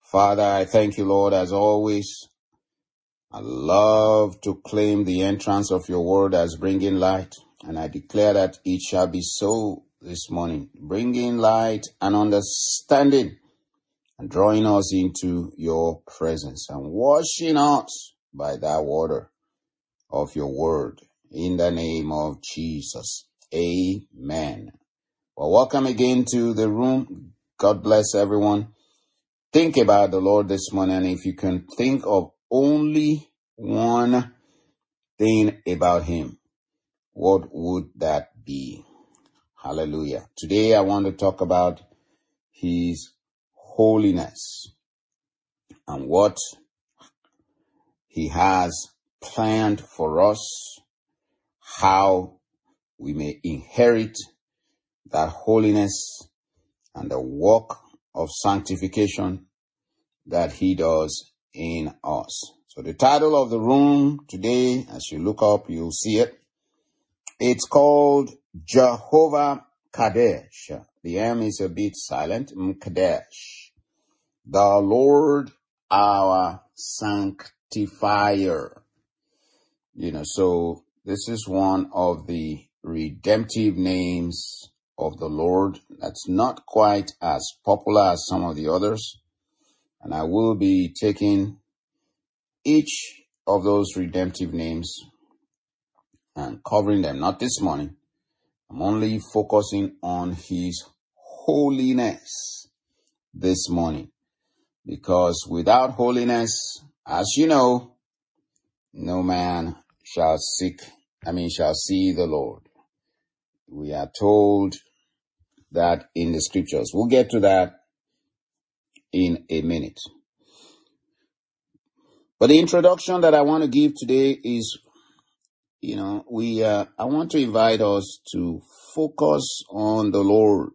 Father, I thank you, Lord, as always. I love to claim the entrance of your word as bringing light, and I declare that it shall be so this morning, bringing light and understanding and drawing us into your presence and washing us by that water of your word in the name of Jesus. Amen. Well, welcome again to the room. God bless everyone. Think about the Lord this morning, and if you can think of only one thing about him, what would that be? Hallelujah. Today I want to talk about his holiness and what he has planned for us, how we may inherit that holiness and the work of sanctification that he does in us. So the title of the room today, as you look up, you'll see it. It's called Jehovah Kadesh. The M is a bit silent. Kadesh. The Lord our sanctifier. So this is one of the redemptive names of the Lord that's not quite as popular as some of the others. And I will be taking each of those redemptive names and covering them, not this morning. I'm only focusing on his holiness this morning. Because without holiness, as you know, no man shall see the Lord. We are told that in the scriptures. We'll get to that in a minute. But the introduction that I want to give today is, I want to invite us to focus on the Lord.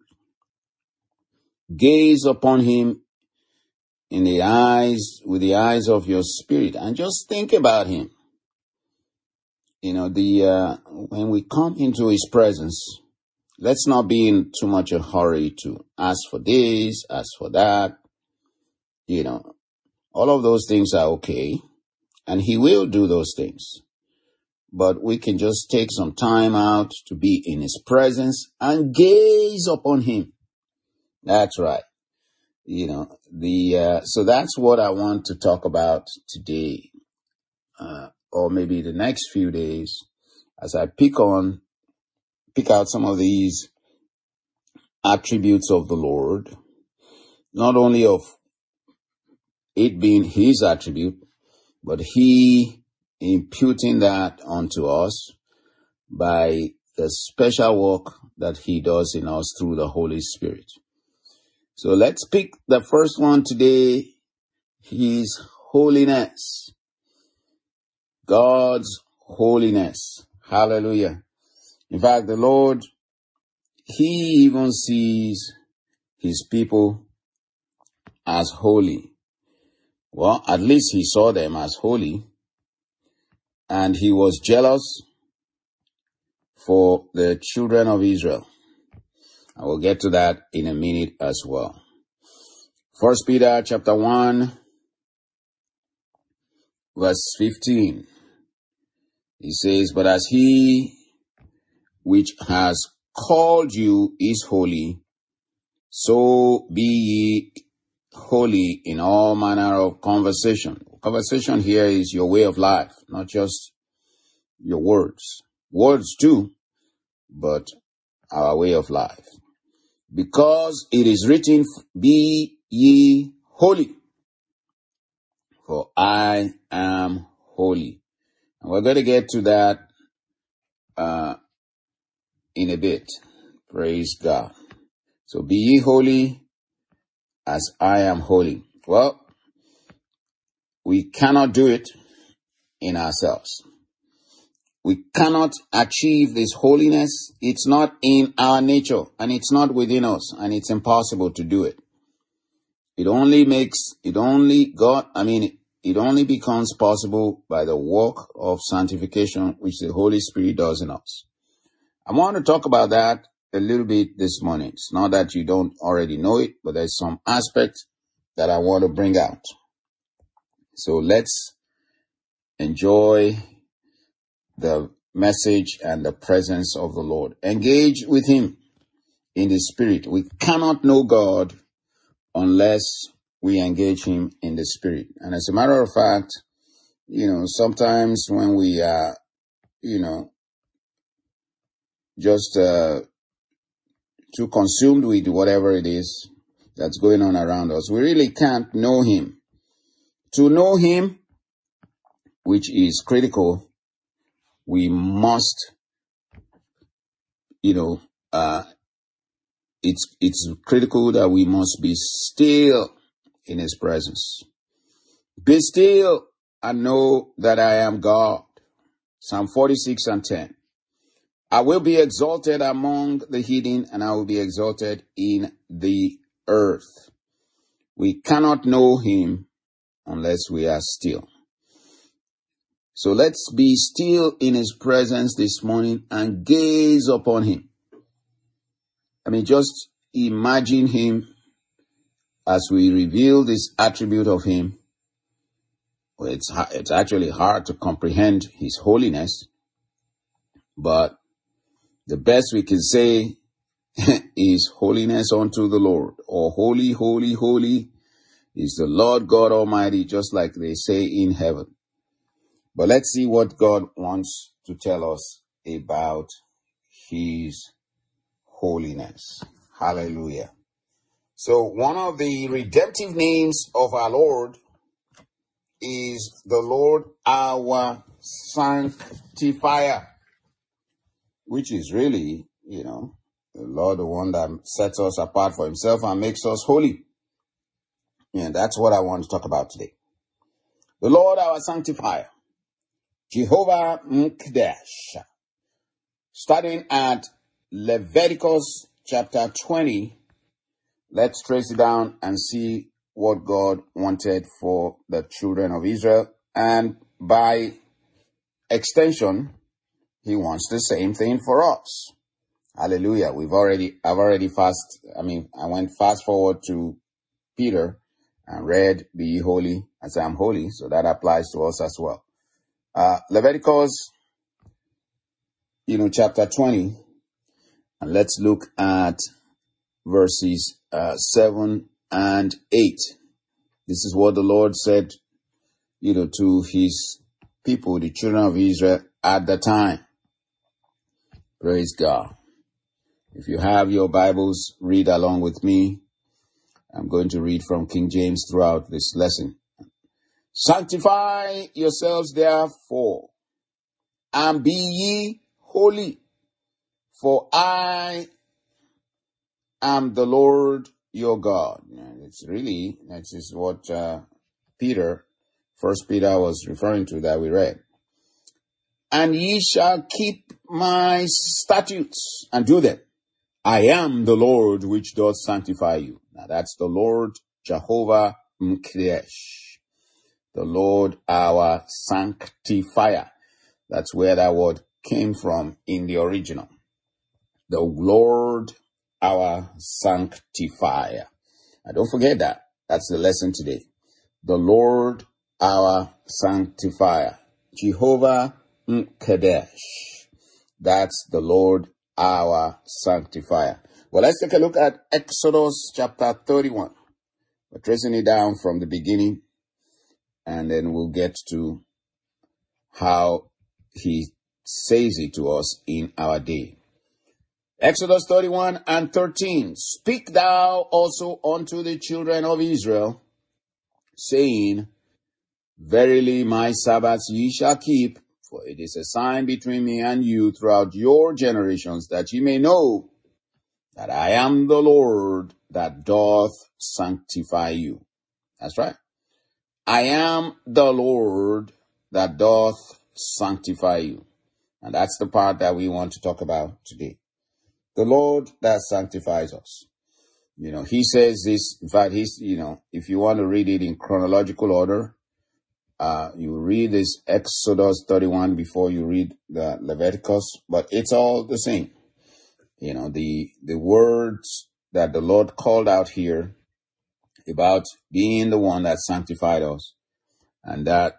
Gaze upon him with the eyes of your spirit, and just think about him. When we come into his presence, let's not be in too much a hurry to ask for this, ask for that. All of those things are okay, and he will do those things. But we can just take some time out to be in his presence and gaze upon him. That's right. So that's what I want to talk about today, or maybe the next few days, as I pick out some of these attributes of the Lord, not only of it being his attribute, but he imputing that onto us by the special work that he does in us through the Holy Spirit. So let's pick the first one today, his holiness. God's holiness. Hallelujah. In fact, the Lord, he even sees his people as holy. Well, at least he saw them as holy. And he was jealous for the children of Israel. I will get to that in a minute as well. 1 Peter chapter 1, verse 15. He says, "But as he which has called you is holy, so be ye holy in all manner of conversation." Conversation here is your way of life, not just your words. Words too, but our way of life. Because it is written, "Be ye holy, for I am holy." And we're going to get to that in a bit. Praise God. So be ye holy as I am holy. Well, we cannot do it in ourselves. We cannot achieve this holiness. It's not in our nature, and it's not within us, and it's impossible to do it. It only becomes possible by the work of sanctification which the Holy Spirit does in us. I want to talk about that a little bit this morning. It's not that you don't already know it, but there's some aspect that I want to bring out. So let's enjoy the message and the presence of the Lord. Engage with him in the spirit. We cannot know God unless we engage him in the spirit. And as a matter of fact, sometimes when we are, just too consumed with whatever it is that's going on around us, we really can't know him. To know him, which is critical, we must, it's critical that we must be still in his presence. Be still and know that I am God. Psalm 46:10. I will be exalted among the heathen, and I will be exalted in the earth. We cannot know him unless we are still. So let's be still in his presence this morning and gaze upon him. Just imagine him as we reveal this attribute of him. Well, it's actually hard to comprehend his holiness, but the best we can say is holiness unto the Lord, or holy, holy, holy is the Lord God Almighty, just like they say in heaven. But let's see what God wants to tell us about his holiness. Hallelujah. So one of the redemptive names of our Lord is the Lord our sanctifier, which is really, the Lord, the one that sets us apart for himself and makes us holy. And that's what I want to talk about today. The Lord our sanctifier, Jehovah M'Kadesh. Starting at Leviticus chapter 20, let's trace it down and see what God wanted for the children of Israel. And by extension, he wants the same thing for us. Hallelujah. I went fast forward to Peter and read, be ye holy as I am holy. So that applies to us as well. Leviticus, chapter 20, and let's look at verses 7 and 8. This is what the Lord said, to his people, the children of Israel at the time. Praise God. If you have your Bibles, read along with me. I'm going to read from King James throughout this lesson. Sanctify yourselves therefore, and be ye holy, for I am the Lord your God. That is what First Peter was referring to that we read. And ye shall keep my statutes and do them. I am the Lord which doth sanctify you. Now that's the Lord Jehovah M'Kadesh, the Lord our sanctifier. That's where that word came from in the original. The Lord our sanctifier. Now don't forget that. That's the lesson today. The Lord our sanctifier. Jehovah M'Kadesh. That's the Lord our sanctifier. Well, let's take a look at Exodus chapter 31. We're tracing it down from the beginning, and then we'll get to how he says it to us in our day. Exodus 31 and 13. Speak thou also unto the children of Israel, saying, Verily my Sabbaths ye shall keep, for it is a sign between me and you throughout your generations, that ye may know that I am the Lord that doth sanctify you. That's right. I am the Lord that doth sanctify you. And that's the part that we want to talk about today. The Lord that sanctifies us. He says this, in fact, if you want to read it in chronological order, you read this Exodus 31 before you read the Leviticus, but it's all the same. The words that the Lord called out here about being the one that sanctified us, and that,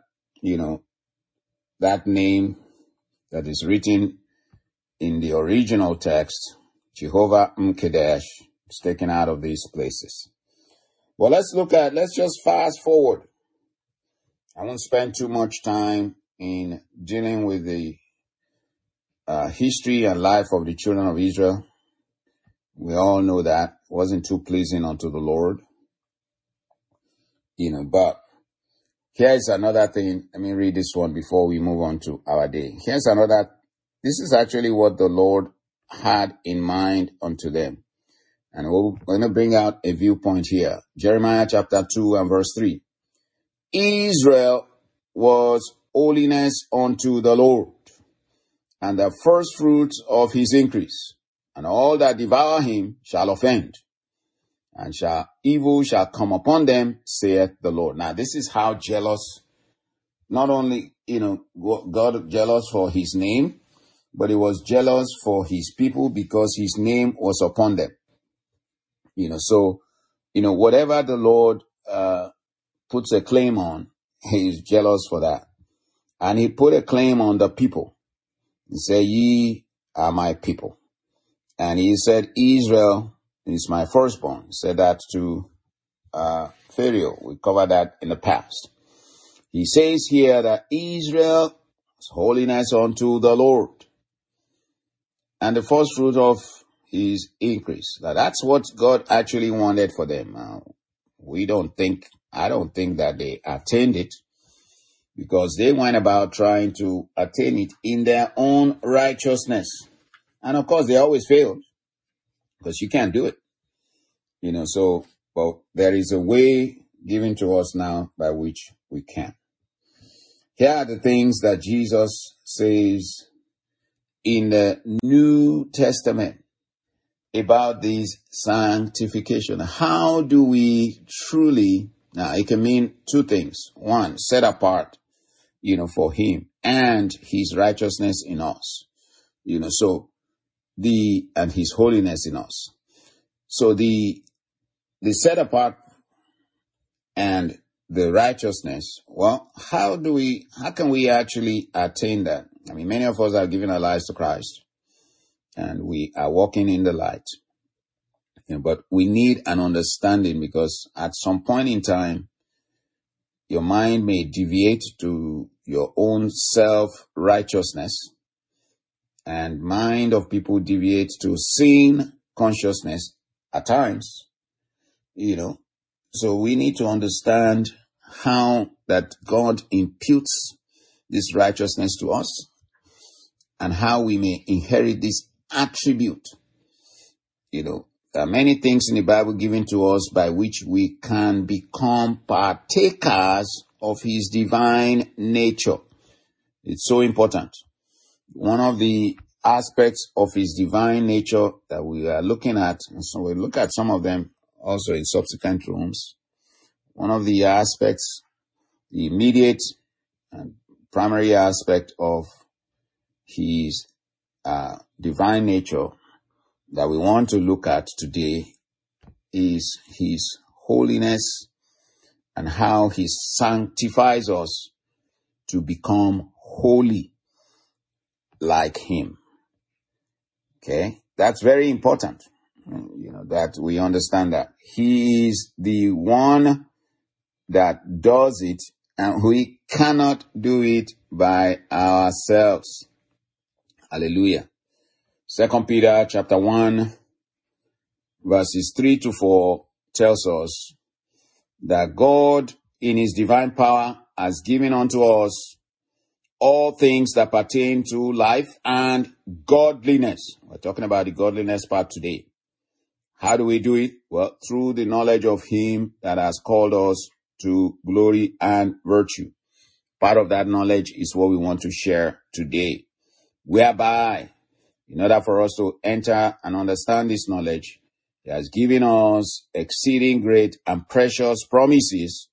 that name that is written in the original text, Jehovah Mkadesh, is taken out of these places. Well, let's just fast forward. I won't spend too much time in dealing with the history and life of the children of Israel. We all know that wasn't too pleasing unto the Lord. But here's another thing. Let me read this one before we move on to our day. This is actually what the Lord had in mind unto them. And we're going to bring out a viewpoint here. Jeremiah chapter 2 and verse 3. Israel was holiness unto the Lord, and the first fruits of his increase, and all that devour him shall offend, and evil shall come upon them, saith the Lord. Now, this is how jealous, not only, God jealous for his name, but he was jealous for his people because his name was upon them. So, whatever the Lord puts a claim on, he is jealous for that. And he put a claim on the people. He said, ye are my people. And he said, Israel is my firstborn. He said that to Pharaoh. We covered that in the past. He says here that Israel is holiness unto the Lord, and the first fruit of his increase. Now, that's what God actually wanted for them. I don't think that they attained it, because they went about trying to attain it in their own righteousness. And of course, they always failed, because you can't do it. But there is a way given to us now by which we can. Here are the things that Jesus says in the New Testament about this sanctification. How do we truly, now it can mean two things. One, set apart, for him and his righteousness in us, and his holiness in us. So the set apart and the righteousness, well, how can we actually attain that? I mean, many of us are giving our lives to Christ and we are walking in the light. But we need an understanding, because at some point in time, your mind may deviate to your own self-righteousness, and mind of people deviate to sin consciousness at times, So we need to understand how that God imputes this righteousness to us, and how we may inherit this attribute. There are many things in the Bible given to us by which we can become partakers of his divine nature. It's so important. One of the aspects of his divine nature that we are looking at, and so we'll look at some of them also in subsequent rooms. One of the aspects, the immediate and primary aspect of his divine nature that we want to look at today is his holiness, and how he sanctifies us to become holy like him. Okay, that's very important. That we understand that he is the one that does it, and we cannot do it by ourselves. Hallelujah. 2 Peter chapter 1 verses 3 to 4 tells us that God in his divine power has given unto us all things that pertain to life and godliness. We're talking about the godliness part today. How do we do it? Well, through the knowledge of him that has called us to glory and virtue. Part of that knowledge is what we want to share today, whereby, in order for us to enter and understand this knowledge, he has given us exceeding great and precious promises,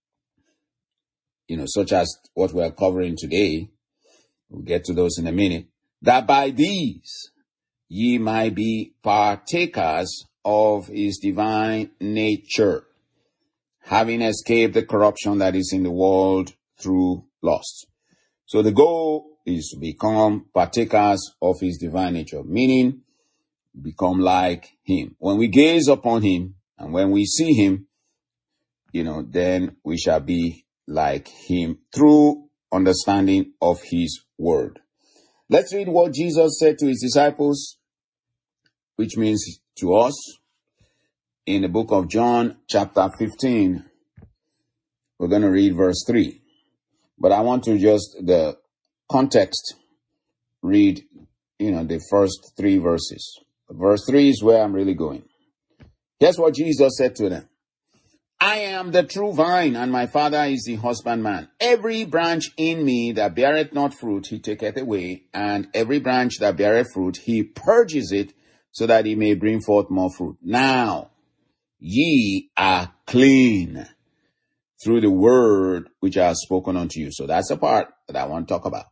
such as what we are covering today. We'll get to those in a minute. That by these ye might be partakers of his divine nature. having escaped the corruption that is in the world through lust. So the goal is to become partakers of his divine nature, meaning become like him. When we gaze upon him and when we see him, then we shall be like him through understanding of his word. Let's read what Jesus said to his disciples, which means to us, in the book of John, chapter 15. We're going to read verse 3. But I want to just, the context, read, the first 3 verses. Verse 3 is where I'm really going. Here's what Jesus said to them. I am the true vine, and my Father is the husbandman. Every branch in me that beareth not fruit, he taketh away, and every branch that beareth fruit, he purges it, so that he may bring forth more fruit. Now, ye are clean through the word which I have spoken unto you. So that's the part that I want to talk about.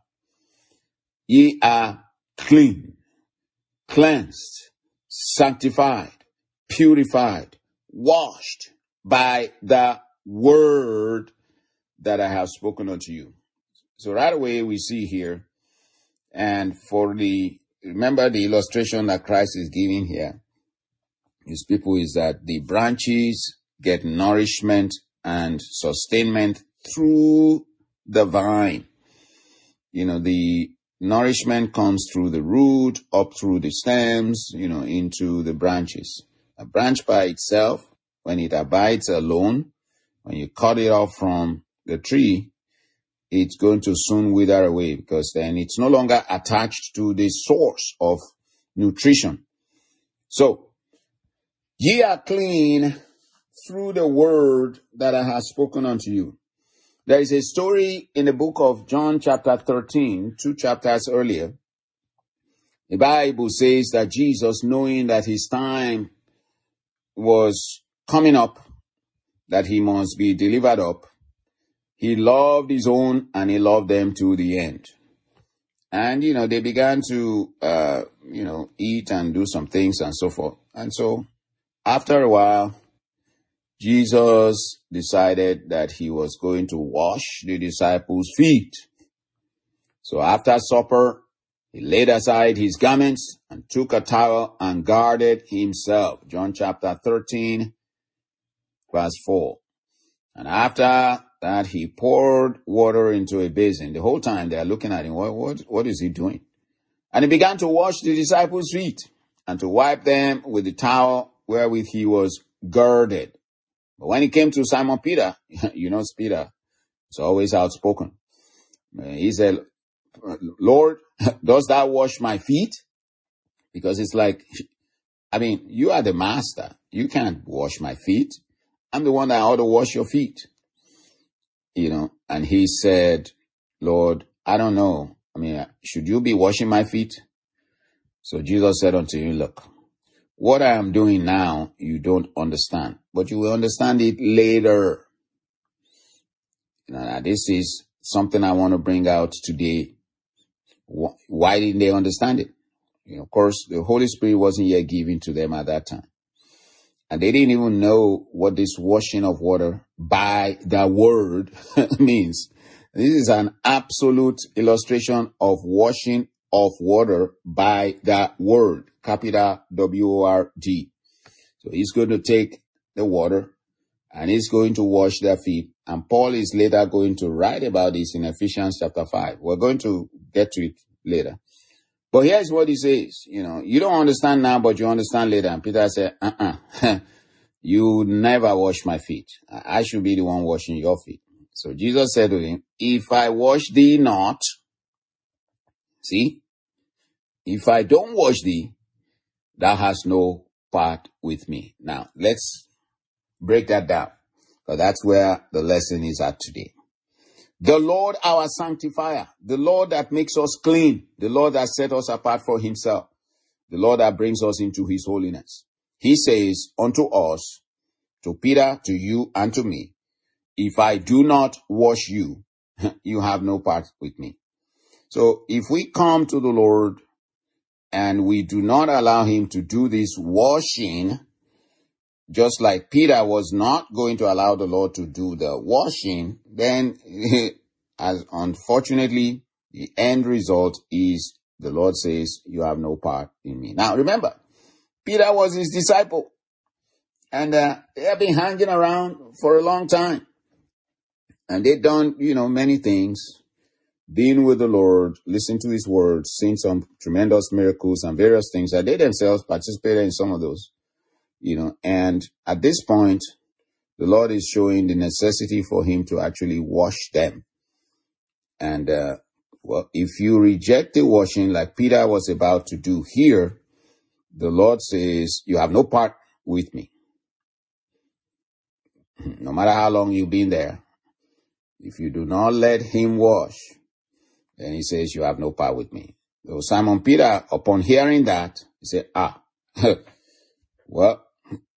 Ye are clean, cleansed, sanctified, purified, washed by the word that I have spoken unto you. So right away we see here, and remember the illustration that Christ is giving here, his people, is that the branches get nourishment and sustainment through the vine. The nourishment comes through the root, up through the stems, into the branches. A branch by itself, when it abides alone, when you cut it off from the tree, it's going to soon wither away, because then it's no longer attached to the source of nutrition. So, ye are clean through the word that I have spoken unto you. There is a story in the book of John chapter 13, 2 chapters earlier. The Bible says that Jesus, knowing that his time was coming up, that he must be delivered up, he loved his own and he loved them to the end. And, they began to, eat and do some things and so forth. And so after a while, Jesus decided that he was going to wash the disciples' feet. So after supper, he laid aside his garments and took a towel and guarded himself. John chapter 13, verse 4. And after that, he poured water into a basin. The whole time they are looking at him. What is he doing? And he began to wash the disciples' feet and to wipe them with the towel wherewith he was girded. But when it came to Simon Peter, Peter is always outspoken. He said, Lord, dost thou wash my feet? Because it's like, you are the master. You can't wash my feet. I'm the one that ought to wash your feet. And he said, Lord, I don't know. Should you be washing my feet? So Jesus said unto him, look, what I am doing now, you don't understand, but you will understand it later. Now, this is something I want to bring out today. Why didn't they understand it? Of course, the Holy Spirit wasn't yet given to them at that time. And they didn't even know what this washing of water by the word means. This is an absolute illustration of washing of water by the word, capital W-O-R-D. So he's going to take the water and he's going to wash their feet. And Paul is later going to write about this in Ephesians chapter 5. We're going to get to it later. But here's what he says, you don't understand now, but you understand later. And Peter said, you never wash my feet. I should be the one washing your feet. So Jesus said to him, if I wash thee not, see, if I don't wash thee, thou hast no part with me. Now, let's break that down, because that's where the lesson is at today. The Lord our sanctifier, the Lord that makes us clean, the Lord that set us apart for himself, the Lord that brings us into his holiness. He says unto us, to Peter, to you, and to me, if I do not wash you, you have no part with me. So if we come to the Lord and we do not allow him to do this washing, just like Peter was not going to allow the Lord to do the washing, then as unfortunately, the end result is the Lord says, you have no part in me. Now remember, Peter was his disciple, and they have been hanging around for a long time. And they've done, many things, being with the Lord, listening to his words, seeing some tremendous miracles and various things that they themselves participated in some of those, and at this point, the Lord is showing the necessity for him to actually wash them. And, if you reject the washing like Peter was about to do here, the Lord says, you have no part with me. No matter how long you've been there, if you do not let him wash, then he says, you have no part with me. So Simon Peter, upon hearing that, he said, well,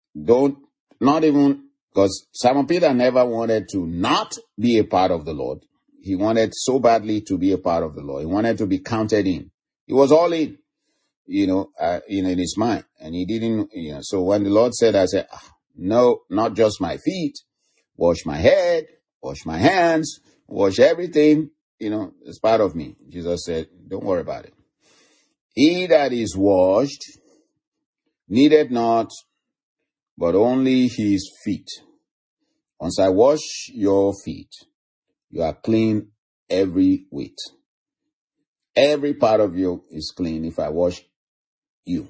because Simon Peter never wanted to not be a part of the Lord. He wanted so badly to be a part of the Lord. He wanted to be counted in. He was all in, in his mind. And he didn't, so when the Lord said, I said, no, not just my feet, wash my head, wash my hands, wash everything, it's part of me. Jesus said, don't worry about it. He that is washed needed not, but only his feet. Once I wash your feet, you are clean every whit. Every part of you is clean if I wash you.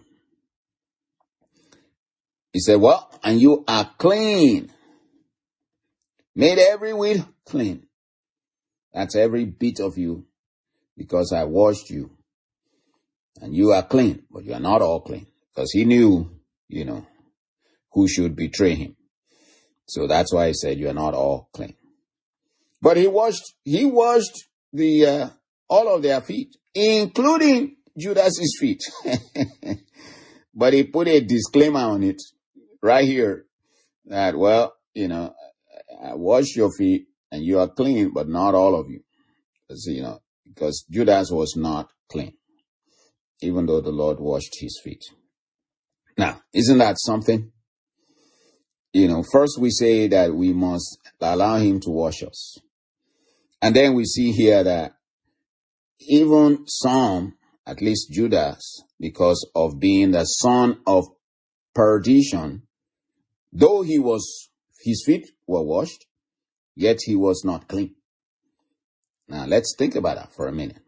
He said, well, and you are clean. Made every whit clean. That's every bit of you, because I washed you. And you are clean, but you are not all clean. Because he knew, who should betray him. So that's why he said you are not all clean. But he washed the all of their feet, including Judas's feet. But he put a disclaimer on it right here that, well, I wash your feet and you are clean, but not all of you. Because Judas was not clean, even though the Lord washed his feet. Now, isn't that something? First we say that we must allow him to wash us. And then we see here that even some, at least Judas, because of being the son of perdition, though his feet were washed, yet he was not clean. Now let's think about that for a minute.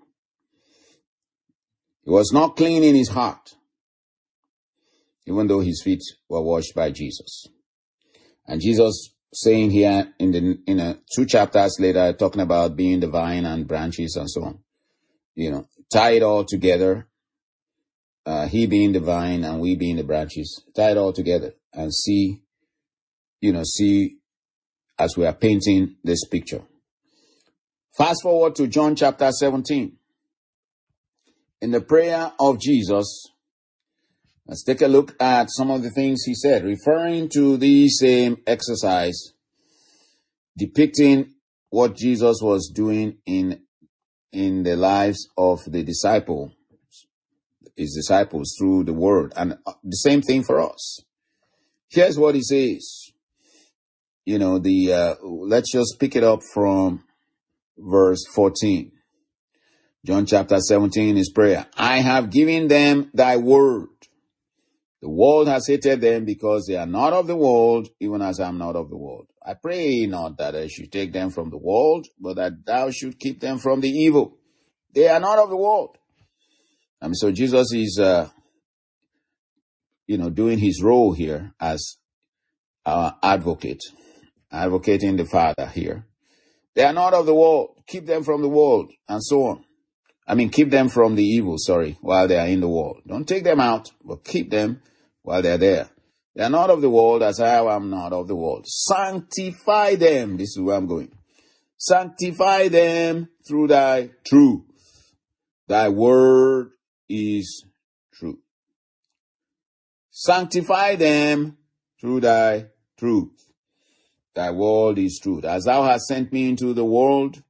He was not clean in his heart, even though his feet were washed by Jesus. And Jesus saying here in 2 chapters later, talking about being the vine and branches and so on, tie it all together. He being the vine and we being the branches, tie it all together and see as we are painting this picture. Fast forward to John chapter 17. In the prayer of Jesus, let's take a look at some of the things he said, referring to the same exercise, depicting what Jesus was doing in the lives of his disciples through the word. And the same thing for us. Here's what he says. Let's just pick it up from verse 14. John chapter 17 is prayer. I have given them thy word. The world has hated them because they are not of the world, even as I am not of the world. I pray not that I should take them from the world, but that thou should keep them from the evil. They are not of the world. So Jesus is, doing his role here as our advocate, advocating the Father here. They are not of the world. Keep them from the world, and so on. Keep them from the evil, while they are in the world. Don't take them out, but keep them while they're there. They are not of the world, as I am not of the world. Sanctify them. This is where I'm going. Sanctify them through thy truth. Thy word is truth. Sanctify them through thy truth. Thy word is truth. As thou hast sent me into the world,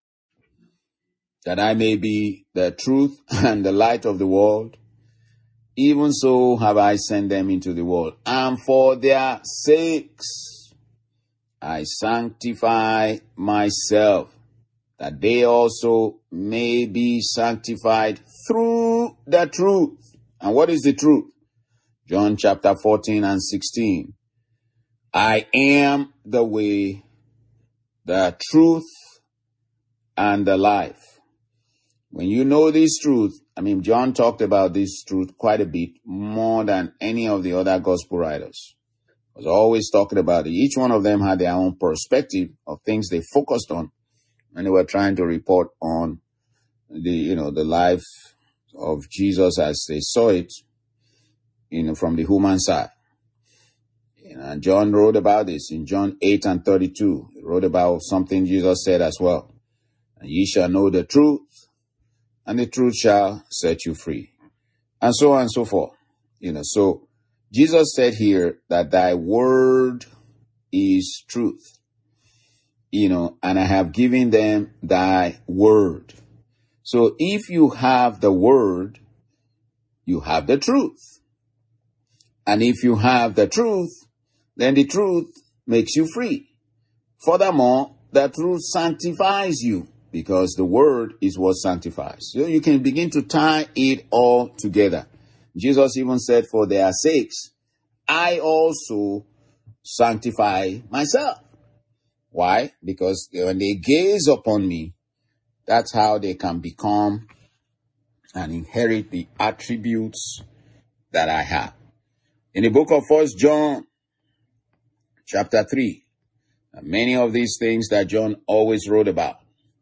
that I may be the truth and the light of the world, even so have I sent them into the world. And for their sakes I sanctify myself, that they also may be sanctified through the truth. And what is the truth? John chapter 14 and 16. I am the way, the truth, and the life. When you know this truth, John talked about this truth quite a bit, more than any of the other gospel writers. He was always talking about it. Each one of them had their own perspective of things they focused on when they were trying to report on the life of Jesus as they saw it, from the human side. And John wrote about this in John 8 and 32. He wrote about something Jesus said as well. And ye shall know the truth, and the truth shall set you free. And so on and so forth. So Jesus said here that thy word is truth. And I have given them thy word. So if you have the word, you have the truth. And if you have the truth, then the truth makes you free. Furthermore, the truth sanctifies you, because the word is what sanctifies. So you can begin to tie it all together. Jesus even said, for their sakes, I also sanctify myself. Why? Because when they gaze upon me, that's how they can become and inherit the attributes that I have. In the book of 1 John, chapter 3, many of these things that John always wrote about,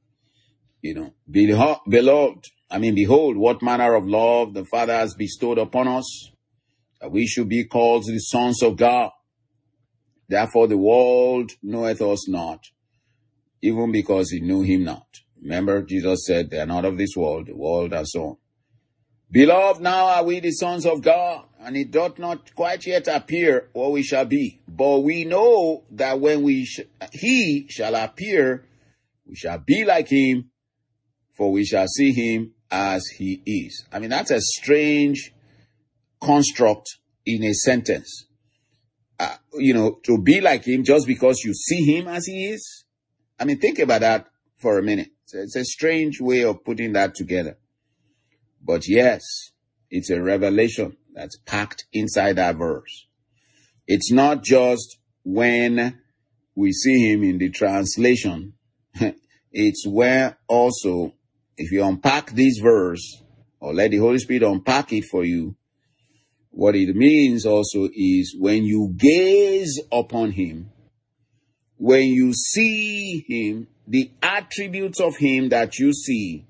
behold, what manner of love the Father has bestowed upon us, that we should be called the sons of God. Therefore the world knoweth us not, even because it knew him not. Remember, Jesus said, they are not of this world, the world has so on. Beloved, now are we the sons of God, and it doth not quite yet appear what we shall be. But we know that when he shall appear, we shall be like him, for we shall see him as he is. That's a strange construct in a sentence. To be like him just because you see him as he is. Think about that for a minute. It's a strange way of putting that together. But yes, it's a revelation that's packed inside that verse. It's not just when we see him in the translation. It's where also, if you unpack this verse, or let the Holy Spirit unpack it for you, what it means also is when you gaze upon him, when you see him, the attributes of him that you see,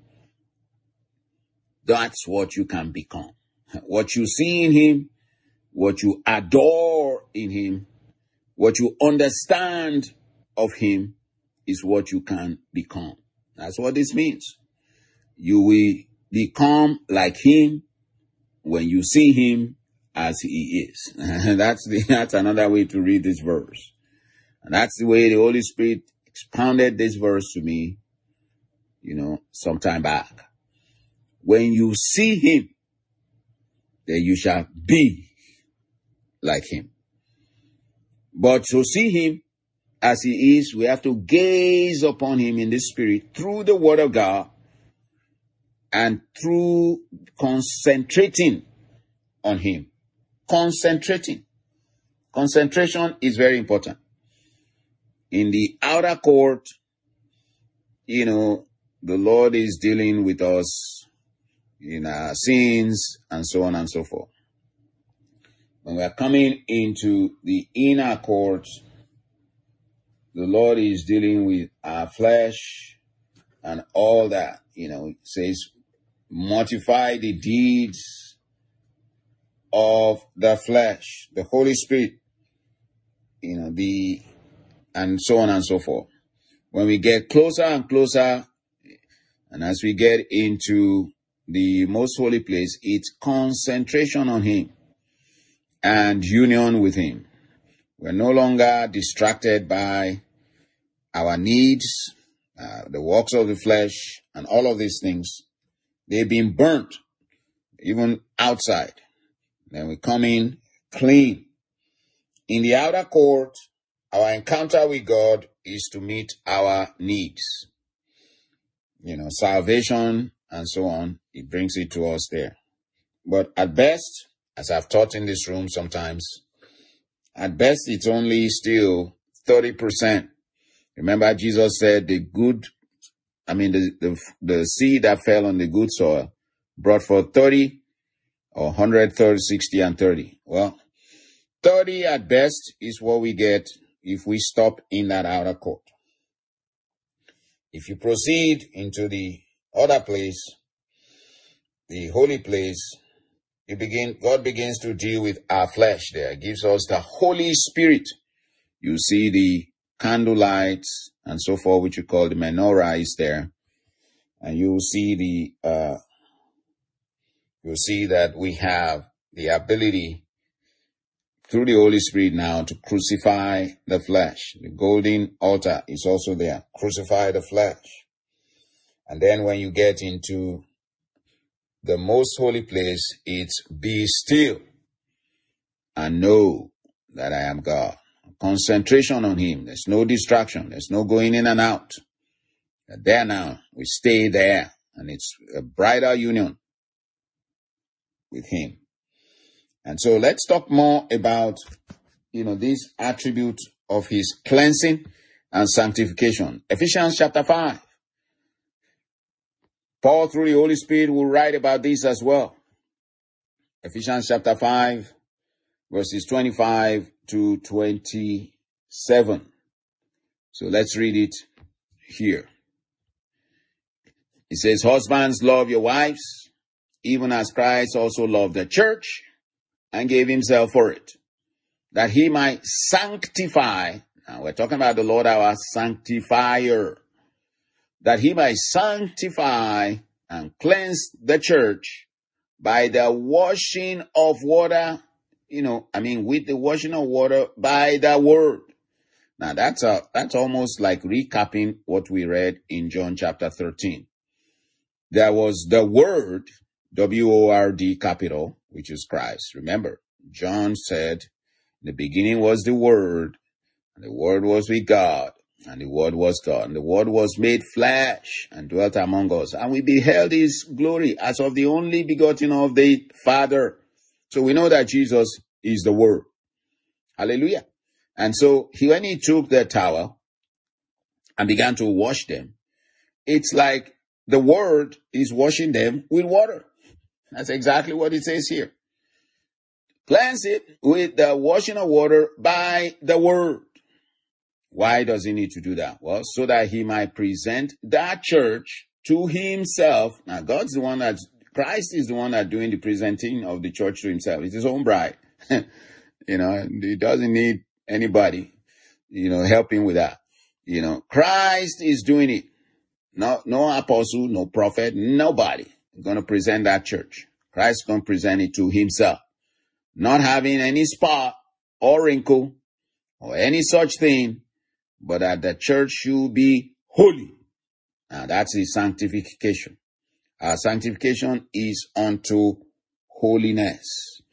that's what you can become. What you see in him, what you adore in him, what you understand of him is what you can become. That's what this means. You will become like him when you see him as he is. That's another way to read this verse. And that's the way the Holy Spirit expounded this verse to me, some time back. When you see him, then you shall be like him. But to see him as he is, we have to gaze upon him in the spirit through the word of God and through concentrating on him. Concentrating. Concentration is very important. In the outer court, the Lord is dealing with us in our sins and so on and so forth. When we are coming into the inner court, the Lord is dealing with our flesh and all that. It says, mortify the deeds of the flesh, the Holy Spirit, and so on and so forth. When we get closer and closer, and as we get into the most holy place, it's concentration on him and union with him. We're no longer distracted by our needs, the works of the flesh, and all of these things. They've been burnt, even outside. Then we come in clean. In the outer court, our encounter with God is to meet our needs. Salvation and so on. It brings it to us there. But at best, as I've taught in this room sometimes, at best it's only still 30%. Remember, Jesus said the seed that fell on the good soil brought forth 30 or 100, 30, 60, and 30. Well, 30 at best is what we get if we stop in that outer court. If you proceed into the other place, the holy place, God begins to deal with our flesh there. Gives us the Holy Spirit. You see the candle lights and so forth, which you call the menorah, is there. And you'll see that we have the ability through the Holy Spirit now to crucify the flesh. The golden altar is also there. Crucify the flesh. And then when you get into the most holy place, it's be still and know that I am God. Concentration on Him. There's no distraction. There's no going in and out. There now, we stay there, and it's a brighter union with Him. And so let's talk more about, this attribute of His cleansing and sanctification. Ephesians chapter 5. Paul, through the Holy Spirit, will write about this as well. Ephesians chapter 5, verses 25 to 27. So let's read it here. It says, husbands, love your wives, even as Christ also loved the church and gave Himself for it, that He might sanctify. Now we're talking about the Lord, our sanctifier. That He might sanctify and cleanse the church by the washing of water, with the washing of water by the word. Now that's almost like recapping what we read in John chapter 13. There was the word, W-O-R-D capital, which is Christ. Remember, John said, in the beginning was the word, and the word was with God. And the word was God. And the word was made flesh and dwelt among us. And we beheld His glory as of the only begotten of the Father. So we know that Jesus is the Word. Hallelujah. And so when He took the towel and began to wash them, it's like the Word is washing them with water. That's exactly what it says here. Cleanse it with the washing of water by the Word. Why does He need to do that? Well, so that He might present that church to Himself. Now, Christ is the one that's doing the presenting of the church to Himself. It's His own bride. He doesn't need anybody, helping with that. Christ is doing it. No apostle, no prophet, nobody is going to present that church. Christ is going to present it to Himself. Not having any spot or wrinkle or any such thing, but that the church should be holy. Now that's His sanctification. Our sanctification is unto holiness,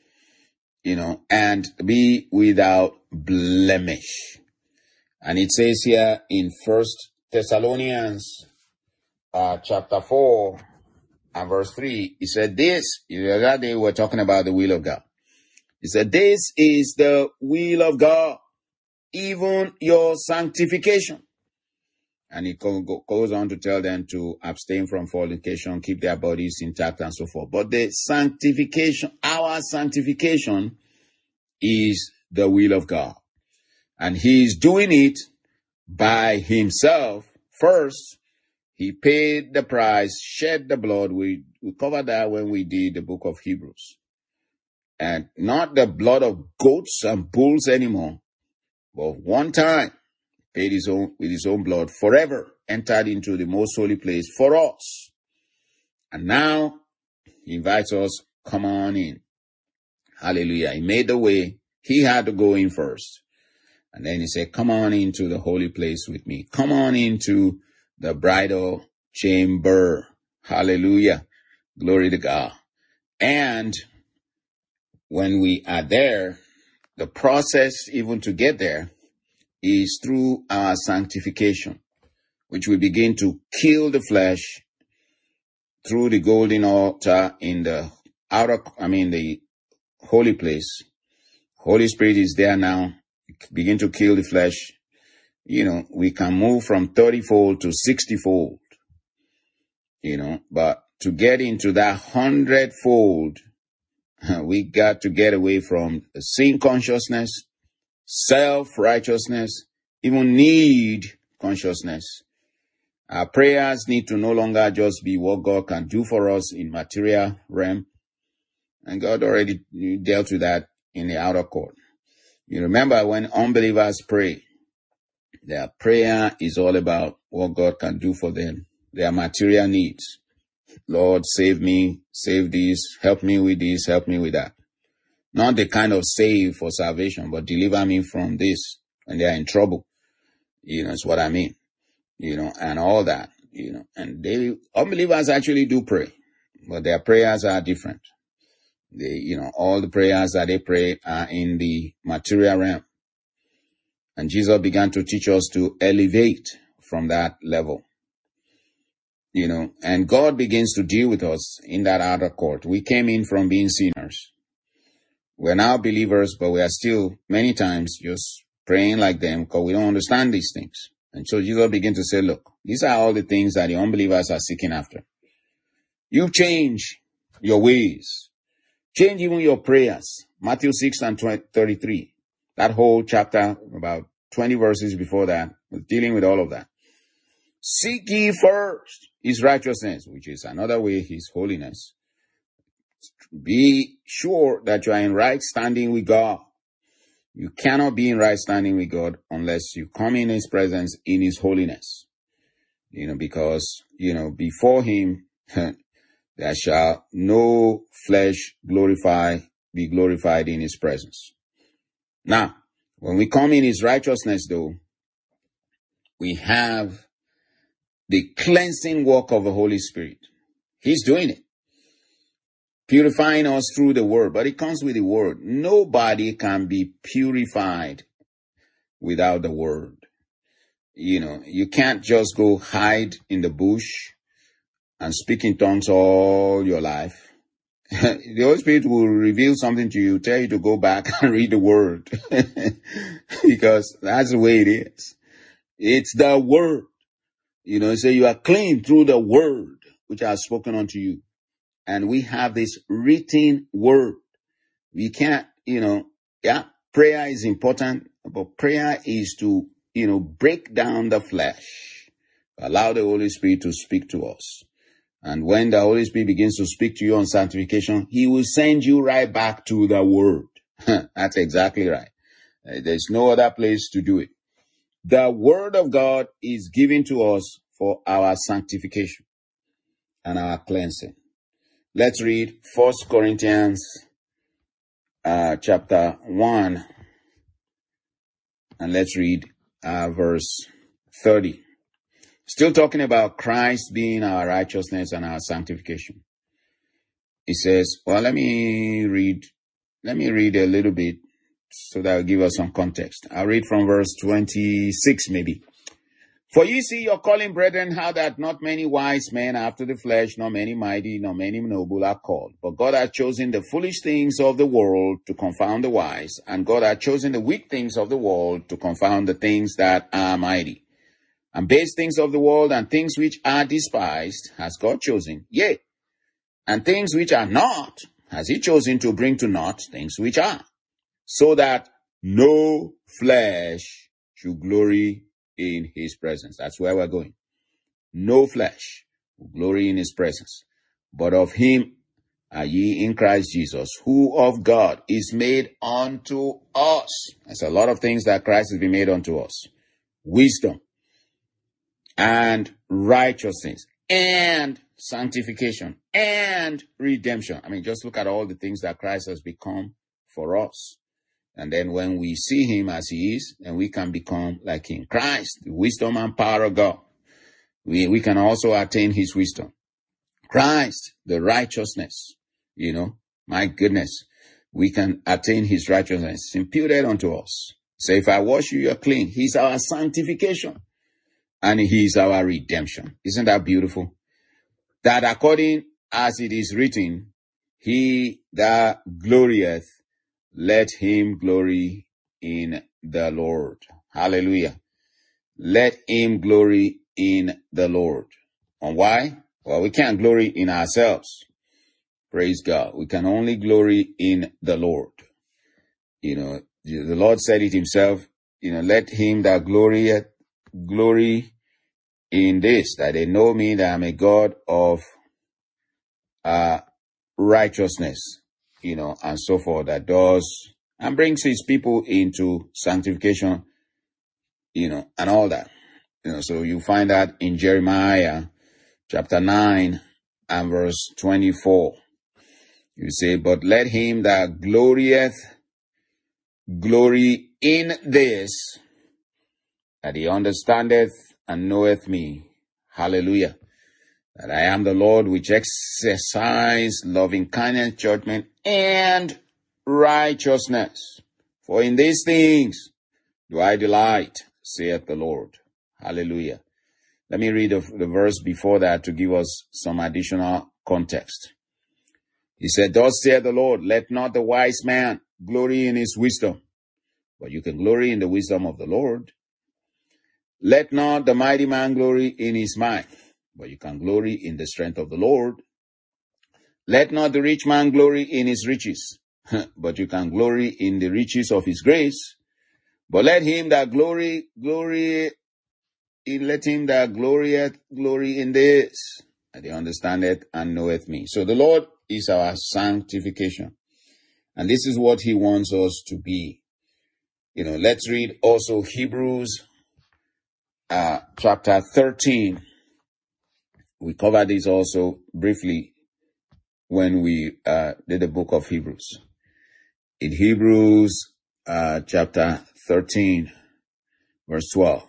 and be without blemish. And it says here in 1 Thessalonians chapter 4 and verse 3, it said the other day we were talking about the will of God. It said, this is the will of God, even your sanctification. And it goes on to tell them to abstain from fornication, keep their bodies intact and so forth. But the sanctification, our sanctification is the will of God. And He's doing it by Himself. First, He paid the price, shed the blood. We covered that when we did the book of Hebrews. And not the blood of goats and bulls anymore. But one time, paid with His own blood, forever entered into the most holy place for us. And now He invites us, come on in. Hallelujah. He made the way. He had to go in first. And then He said, come on into the holy place with me. Come on into the bridal chamber. Hallelujah. Glory to God. And when we are there, the process even to get there is through our sanctification, which we begin to kill the flesh through the golden altar in the the holy place. Holy Spirit is there now. Begin to kill the flesh. We can move from 30-fold to 60-fold. But to get into that 100-fold, we got to get away from sin consciousness, self-righteousness, even need consciousness. Our prayers need to no longer just be what God can do for us in material realm. And God already dealt with that in the outer court. You remember when unbelievers pray, their prayer is all about what God can do for them, their material needs. Lord, save me, save this, help me with this, help me with that. Not the kind of save for salvation, but deliver me from this when they are in trouble. It's what I mean. And all that, and unbelievers actually do pray, but their prayers are different. All the prayers that they pray are in the material realm. And Jesus began to teach us to elevate from that level. And God begins to deal with us in that outer court. We came in from being sinners. We're now believers, but we are still many times just praying like them because we don't understand these things. And so Jesus began to say, look, these are all the things that the unbelievers are seeking after. You change your ways. Change even your prayers. Matthew 6 and 33. That whole chapter, about 20 verses before that, was dealing with all of that. Seek ye first his righteousness, which is another way, his holiness. Be sure that you are in right standing with God. You cannot be in right standing with God unless you come in his presence in his holiness. Because, before him, there shall no flesh be glorified in his presence. Now, when we come in his righteousness, though, we have the cleansing work of the Holy Spirit. He's doing it, purifying us through the word, but it comes with the word. Nobody can be purified without the word. You can't just go hide in the bush and speak in tongues all your life. The Holy Spirit will reveal something to you, tell you to go back and read the word. Because that's the way it is. It's the word. Say you are clean through the word which I have spoken unto you. And we have this written word. We can't, prayer is important, but prayer is to, break down the flesh. Allow the Holy Spirit to speak to us. And when the Holy Spirit begins to speak to you on sanctification, he will send you right back to the word. That's exactly right. There's no other place to do it. The word of God is given to us for our sanctification and our cleansing. Let's read 1 Corinthians chapter 1, and let's read verse 30. Still talking about Christ being our righteousness and our sanctification. He says, well, let me read a little bit so that will give us some context. I'll read from verse 26 maybe. For ye see your calling, brethren, how that not many wise men after the flesh, nor many mighty, nor many noble are called. But God hath chosen the foolish things of the world to confound the wise, and God hath chosen the weak things of the world to confound the things that are mighty. And base things of the world and things which are despised has God chosen, yea, and things which are not has he chosen to bring to naught things which are, so that no flesh should glory in his presence. That's where we're going. No flesh will glory in his presence, but of him are ye in Christ Jesus, who of God is made unto us. There's a lot of things that Christ has been made unto us. Wisdom and righteousness and sanctification and redemption. Just look at all the things that Christ has become for us. And then when we see him as he is, then we can become like him. Christ, the wisdom and power of God. We can also attain his wisdom. Christ, the righteousness, my goodness. we can attain his righteousness. It's imputed unto us. So if I wash you, you're clean. He's our sanctification and he's our redemption. Isn't that beautiful? That according as it is written, he that glorieth, let him glory in the Lord. Hallelujah. Let him glory in the Lord. And why? Well, we can't glory in ourselves. Praise God. We can only glory in the Lord. The Lord said it himself, let him that glorieth glory in this, that they know me, that I'm a God of righteousness, and so forth, that does and brings his people into sanctification, and all that. So you find that in Jeremiah chapter 9 and verse 24. You say, but let him that glorieth glory in this, that he understandeth and knoweth me. Hallelujah. That I am the Lord which exercise loving kindness, judgment, and righteousness. For in these things do I delight, saith the Lord. Hallelujah. Let me read the verse before that to give us some additional context. He said, thus saith the Lord, let not the wise man glory in his wisdom, but you can glory in the wisdom of the Lord. Let not the mighty man glory in his might, but you can glory in the strength of the Lord. Let not the rich man glory in his riches, but you can glory in the riches of his grace. But let him that let him that glorieth glory in this, that he understandeth and knoweth me. So the Lord is our sanctification. And this is what he wants us to be. Let's read also Hebrews chapter 13. We covered this also briefly when we did the book of Hebrews. In Hebrews chapter 13, verse 12.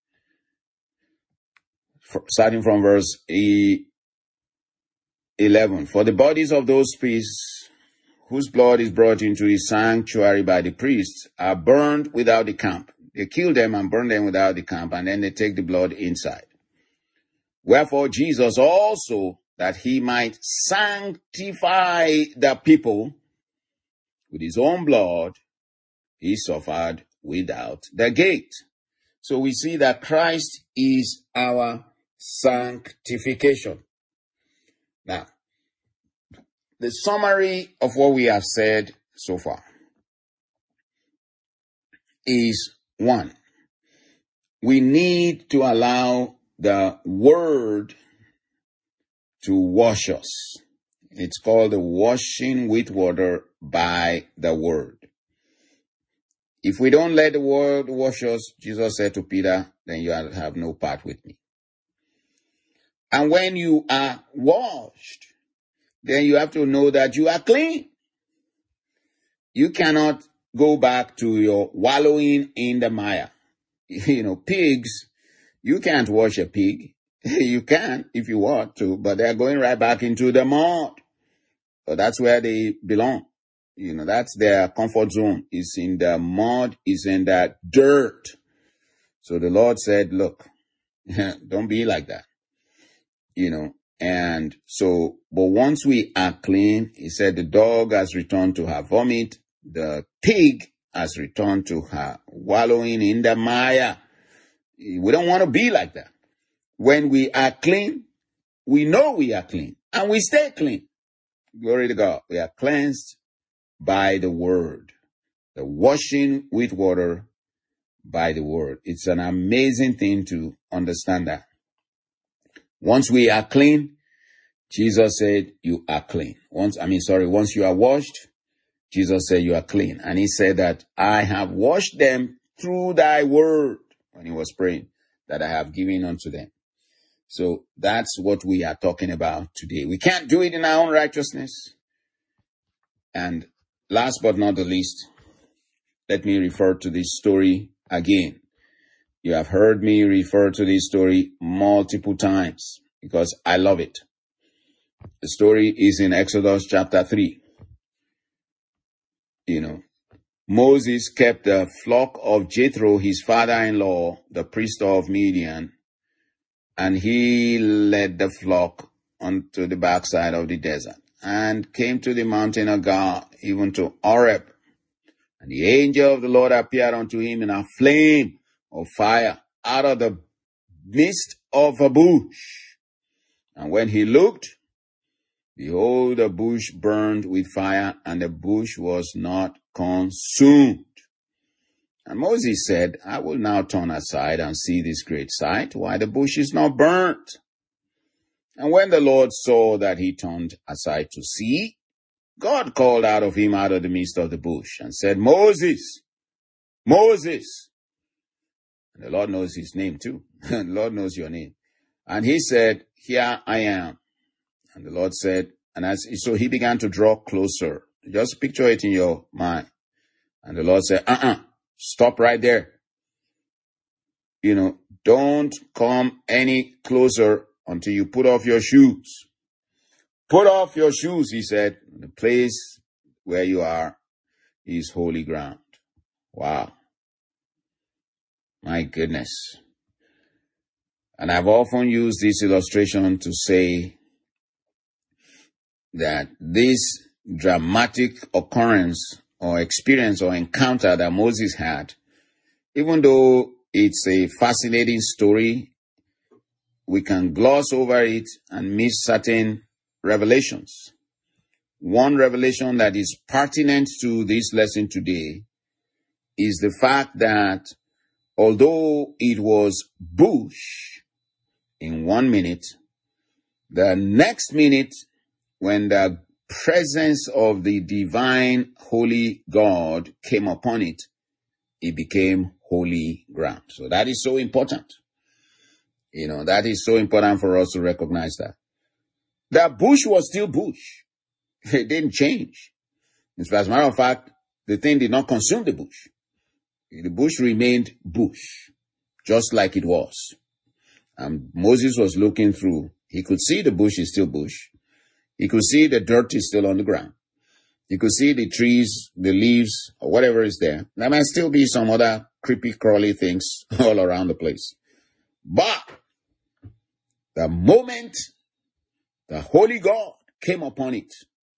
Starting from verse 11. For the bodies of those priests whose blood is brought into his sanctuary by the priests are burned without the camp. They kill them and burn them without the camp, and then they take the blood inside. Wherefore Jesus also, that he might sanctify the people with his own blood, he suffered without the gate. So we see that Christ is our sanctification. Now, the summary of what we have said so far is, one, we need to allow the word to wash us. It's called the washing with water by the word. If we don't let the word wash us, Jesus said to Peter, then you have no part with me. And when you are washed, then you have to know that you are clean. You cannot go back to your wallowing in the mire. Pigs, you can't wash a pig. You can if you want to, but they're going right back into the mud. So that's where they belong. That's their comfort zone. It's in the mud, it's in that dirt. So the Lord said, look, don't be like that. And so, but once we are clean, he said the dog has returned to her vomit. The pig has returned to her wallowing in the mire. We don't want to be like that. When we are clean, we know we are clean and we stay clean. Glory to God. We are cleansed by the word, the washing with water by the word. It's an amazing thing to understand that. Once we are clean, Jesus said, you are clean. Once you are washed, Jesus said, you are clean. And he said that I have washed them through thy word, when he was praying, that I have given unto them. So that's what we are talking about today. We can't do it in our own righteousness. And last but not the least, let me refer to this story again. You have heard me refer to this story multiple times because I love it. The story is in Exodus chapter 3. Moses kept the flock of Jethro, his father-in-law, the priest of Midian, and he led the flock onto the backside of the desert and came to the mountain of God, even to Horeb. And the angel of the Lord appeared unto him in a flame of fire out of the midst of a bush. And when he looked, behold, the bush burned with fire, and the bush was not consumed. And Moses said, I will now turn aside and see this great sight, why the bush is not burnt. And when the Lord saw that he turned aside to see, God called out of him out of the midst of the bush and said, Moses, Moses. And the Lord knows his name too. The Lord knows your name. And he said, here I am. And the Lord said, so he began to draw closer. Just picture it in your mind. And the Lord said, stop right there. Don't come any closer until you put off your shoes. Put off your shoes, he said. The place where you are is holy ground. Wow. My goodness. And I've often used this illustration to say that this dramatic occurrence or experience or encounter that Moses had, even though it's a fascinating story, we can gloss over it and miss certain revelations. One revelation that is pertinent to this lesson today is the fact that although it was bush in 1 minute, the next minute, when the presence of the divine holy God came upon it, it became holy ground. So that is so important. That is so important for us to recognize that. The bush was still bush. It didn't change. As a matter of fact, the thing did not consume the bush. The bush remained bush, just like it was. And Moses was looking through. He could see the bush is still bush. He could see the dirt is still on the ground. He could see the trees, the leaves, or whatever is there. There might still be some other creepy, crawly things all around the place. But the moment the Holy God came upon it,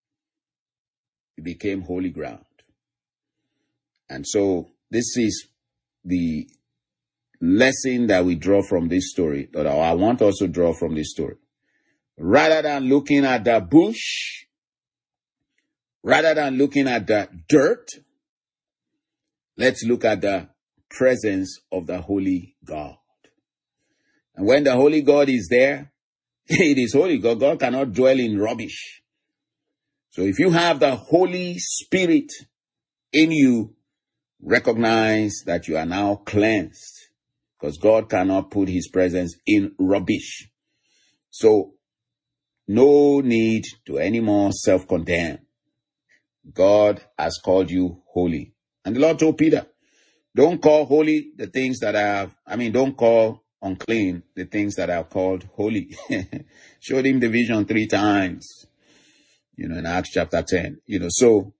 it became holy ground. And so this is the lesson that we draw from this story, that I want us to draw from this story. Rather than looking at the bush, rather than looking at the dirt, let's look at the presence of the Holy God. And when the Holy God is there, it is holy. God cannot dwell in rubbish. So if you have the Holy Spirit in you, recognize that you are now cleansed, because God cannot put his presence in rubbish. So no need to any more self-condemn. God has called you holy. And the Lord told Peter, don't call holy the things that don't call unclean the things that are called holy. Showed him the vision 3 times, in Acts chapter 10. So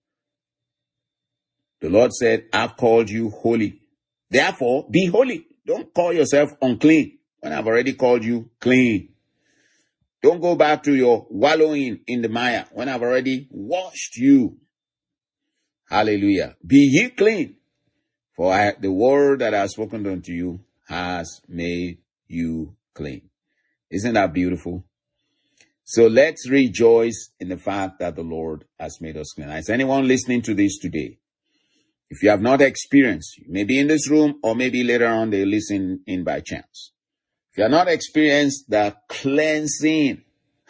the Lord said, I've called you holy. Therefore, be holy. Don't call yourself unclean when I've already called you clean. Don't go back to your wallowing in the mire when I've already washed you. Hallelujah. Be ye clean, for the word that I have spoken unto you has made you clean. Isn't that beautiful? So let's rejoice in the fact that the Lord has made us clean. Is anyone listening to this today? If you have not experienced, maybe in this room or maybe later on they listen in by chance. If you have not experienced the cleansing,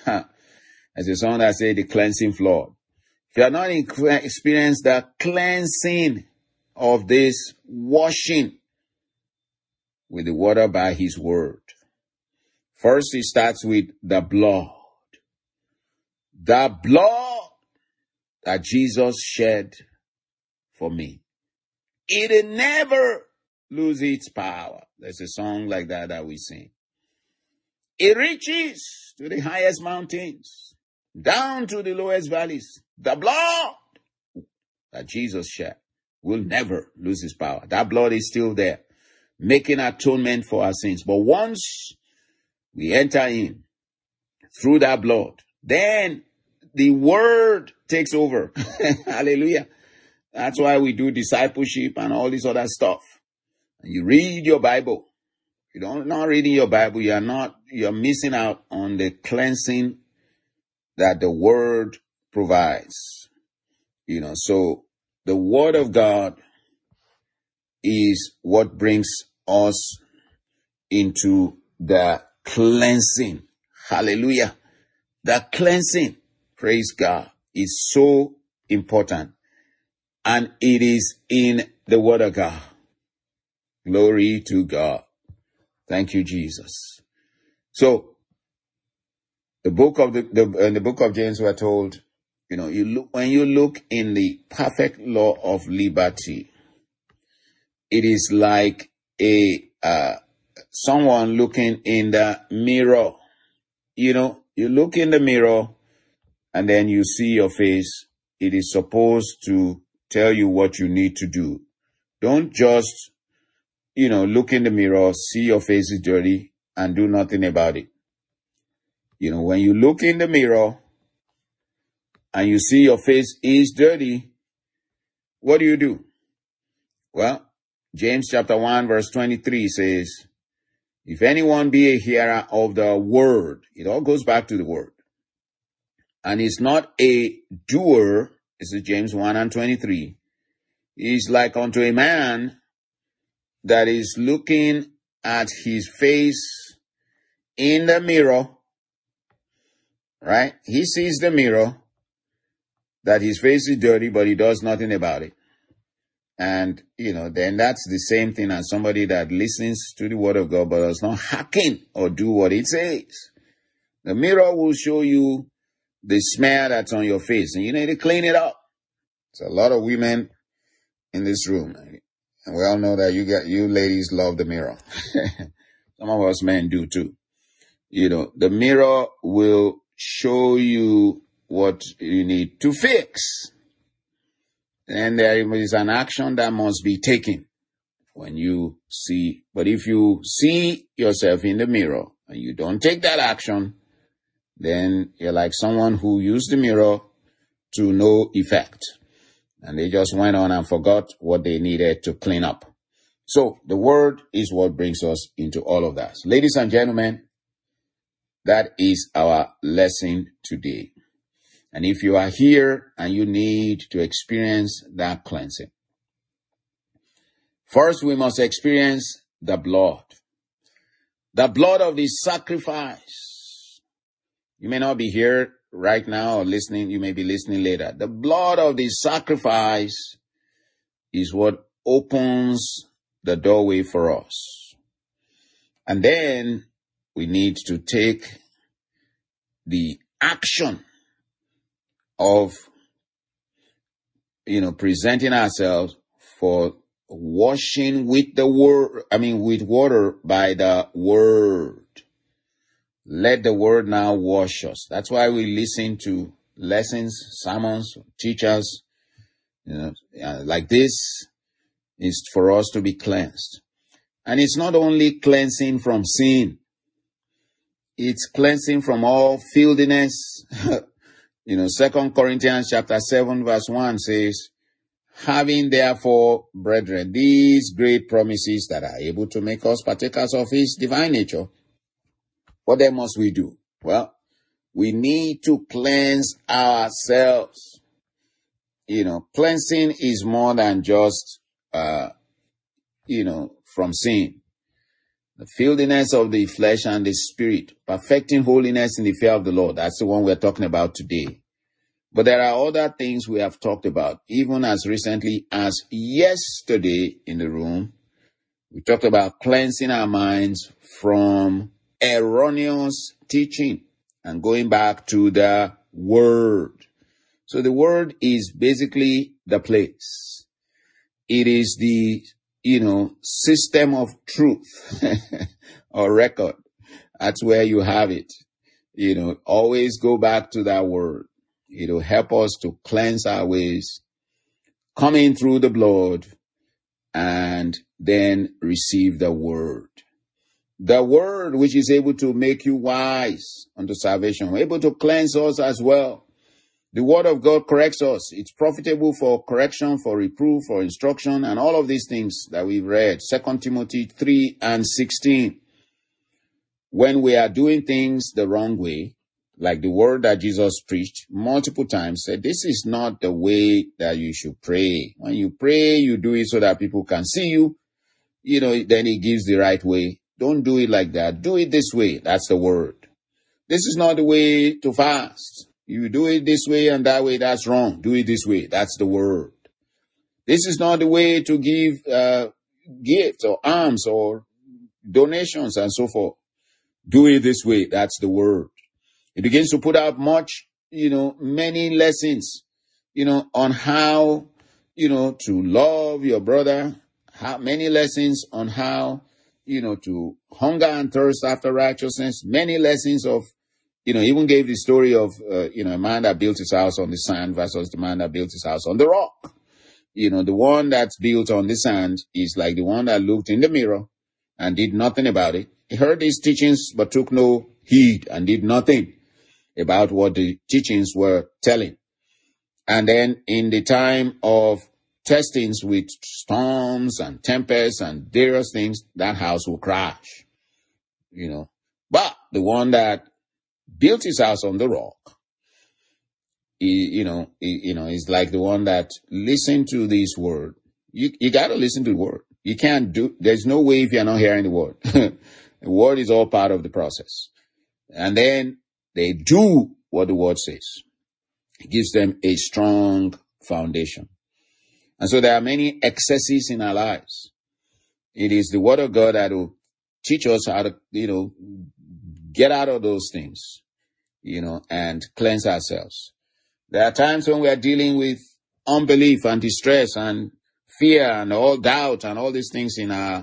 as a song that says the cleansing flood. If you have not experienced the cleansing of this washing with the water by his word. First, it starts with the blood. The blood that Jesus shed for me. It never loses its power. There's a song like that we sing. It reaches to the highest mountains, down to the lowest valleys. The blood that Jesus shed will never lose its power. That blood is still there, making atonement for our sins. But once we enter in through that blood, then the word takes over. Hallelujah. That's why we do discipleship and all this other stuff. And you read your Bible. You don't not reading your Bible, you're missing out on the cleansing that the word provides. So the word of God is what brings us into the cleansing. Hallelujah. The cleansing, praise God, is so important. And it is in the word of God. Glory to God. Thank you, Jesus. So, in the book of James, we're told, when you look in the perfect law of liberty, it is like someone looking in the mirror. You look in the mirror and then you see your face. It is supposed to tell you what you need to do. Don't just, look in the mirror, see your face is dirty and do nothing about it. When you look in the mirror and you see your face is dirty, what do? Well, James chapter 1 verse 23 says, if anyone be a hearer of the word, it all goes back to the word, and is not a doer, this is James 1 and 23, is like unto a man that is looking at his face in the mirror, right? He sees the mirror, that his face is dirty, but he does nothing about it. And, then that's the same thing as somebody that listens to the word of God, but does not hearken or do what it says. The mirror will show you the smear that's on your face, and you need to clean it up. There's a lot of women in this room, and we all know that you ladies love the mirror. Some of us men do too. The mirror will show you what you need to fix. And there is an action that must be taken when you see. But if you see yourself in the mirror and you don't take that action, then you're like someone who used the mirror to no effect. And they just went on and forgot what they needed to clean up. So the word is what brings us into all of that. Ladies and gentlemen, that is our lesson today. And if you are here and you need to experience that cleansing, first we must experience the blood. The blood of the sacrifice. You may not be here right now or listening. You may be listening later. The blood of the sacrifice is what opens the doorway for us. And then we need to take the action of, presenting ourselves for washing with with water by the word. Let the word now wash us. That's why we listen to lessons, sermons, teachers, like this is for us to be cleansed. And it's not only cleansing from sin. It's cleansing from all filthiness. 2 Corinthians chapter 7 verse 1 says, having therefore, brethren, these great promises that are able to make us partakers of his divine nature, what then must we do? Well, we need to cleanse ourselves. Cleansing is more than just, from sin. The filthiness of the flesh and the spirit, perfecting holiness in the fear of the Lord. That's the one we're talking about today. But there are other things we have talked about, even as recently as yesterday in the room. We talked about cleansing our minds from erroneous teaching and going back to the word. So the word is basically the place. It is the system of truth or record. That's where you have it. Always go back to that word. It'll help us to cleanse our ways come in through the blood and then receive the word. The word which is able to make you wise unto salvation, able to cleanse us as well. The word of God corrects us. It's profitable for correction, for reproof, for instruction, and all of these things that we've read. 2 Timothy 3:16. When we are doing things the wrong way, like the word that Jesus preached multiple times, said this is not the way that you should pray. When you pray, you do it so that people can see you. Then he gives the right way. Don't do it like that. Do it this way. That's the word. This is not the way to fast. You do it this way and that way, that's wrong. Do it this way. That's the word. This is not the way to give gifts or alms or donations and so forth. Do it this way. That's the word. It begins to put out many lessons, on how, to love your brother. Many lessons on how, to hunger and thirst after righteousness. Many lessons of, even gave the story of, a man that built his house on the sand versus the man that built his house on the rock. The one that's built on the sand is like the one that looked in the mirror and did nothing about it. He heard these teachings but took no heed and did nothing about what the teachings were telling. And then in the time of testings with storms and tempests and various things, that house will crash. But the one that built his house on the rock, is like the one that listened to this word. You got to listen to the word. You can't there's no way if you're not hearing the word. The word is all part of the process. And then they do what the word says. It gives them a strong foundation. And so there are many excesses in our lives. It is the word of God that will teach us how to, get out of those things, and cleanse ourselves. There are times when we are dealing with unbelief and distress and fear and all doubt and all these things in our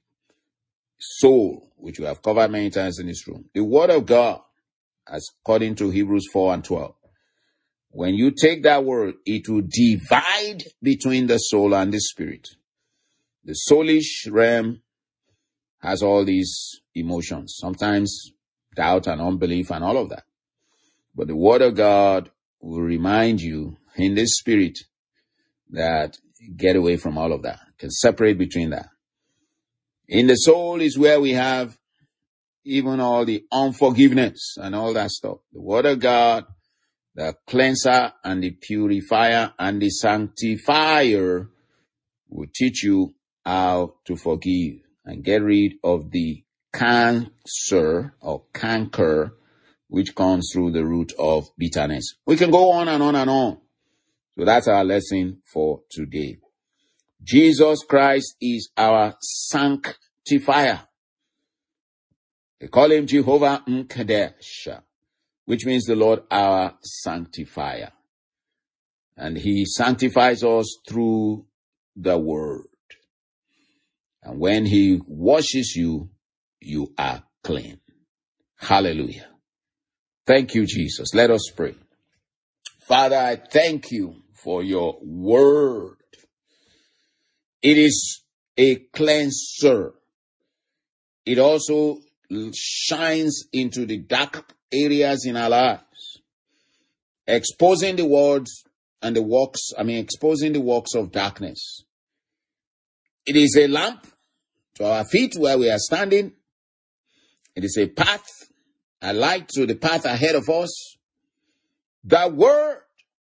soul, which we have covered many times in this room. The word of God, as according to Hebrews 4:12, when you take that word, it will divide between the soul and the spirit. The soulish realm has all these emotions, sometimes doubt and unbelief and all of that. But the word of God will remind you in the spirit that get away from all of that, can separate between that. In the soul is where we have even all the unforgiveness and all that stuff. The word of God, the cleanser and the purifier and the sanctifier, will teach you how to forgive and get rid of the cancer or canker which comes through the root of bitterness. We can go on and on and on. So that's our lesson for today. Jesus Christ is our sanctifier. They call him Jehovah M'Kadesh, which means the Lord our sanctifier. And he sanctifies us through the word. And when he washes you, you are clean. Hallelujah. Thank you, Jesus. Let us pray. Father, I thank you for your word. It is a cleanser. It also shines into the dark areas in our lives, exposing the words and the works, exposing the works of darkness. It is a lamp to our feet where we are standing. It is a path, a light to the path ahead of us. The word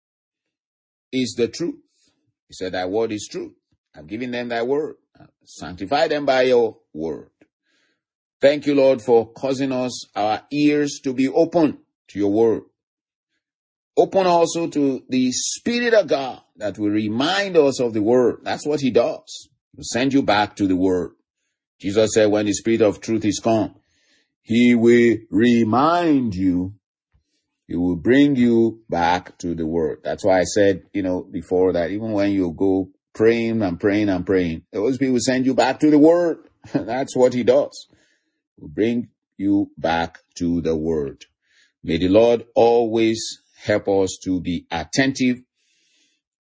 is the truth. He said, thy word is truth. I've given them thy word. Sanctify them by your word. Thank you, Lord, for causing us, our ears to be open to your word. Open also to the Spirit of God that will remind us of the word. That's what he does. He'll send you back to the word. Jesus said, when the Spirit of truth is come, he will remind you. He will bring you back to the word. That's why I said, before that, even when you go praying and praying and praying, those people send you back to the word. That's what he does. He'll bring you back to the word. May the Lord always help us to be attentive,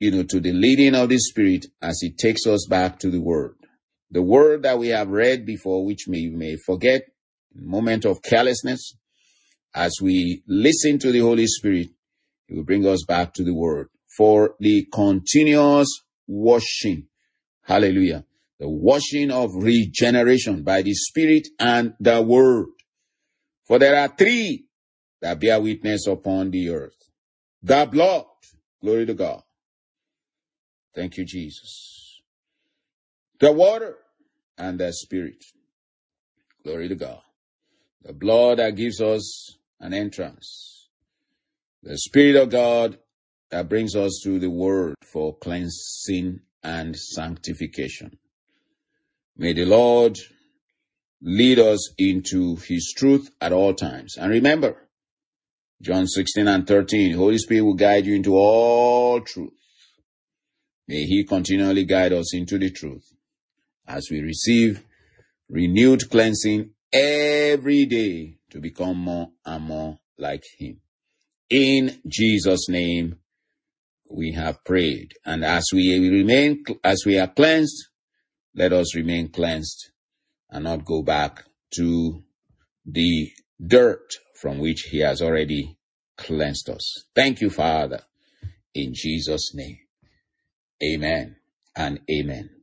to the leading of the Spirit as it takes us back to the Word. The Word that we have read before, which we may forget in a moment of carelessness. As we listen to the Holy Spirit, it will bring us back to the Word for the continuous washing. Hallelujah. The washing of regeneration by the Spirit and the Word. For there are three that bear witness upon the earth. The blood. Glory to God. Thank you, Jesus. The water and the Spirit. Glory to God. The blood that gives us an entrance. The Spirit of God that brings us to the Word for cleansing and sanctification. May the Lord lead us into His truth at all times. And remember, John 16:13, Holy Spirit will guide you into all truth. May He continually guide us into the truth as we receive renewed cleansing every day to become more and more like Him. In Jesus' name, we have prayed. And as we are cleansed, let us remain cleansed and not go back to the dirt from which He has already cleansed us. Thank you, Father, in Jesus' name. Amen and amen.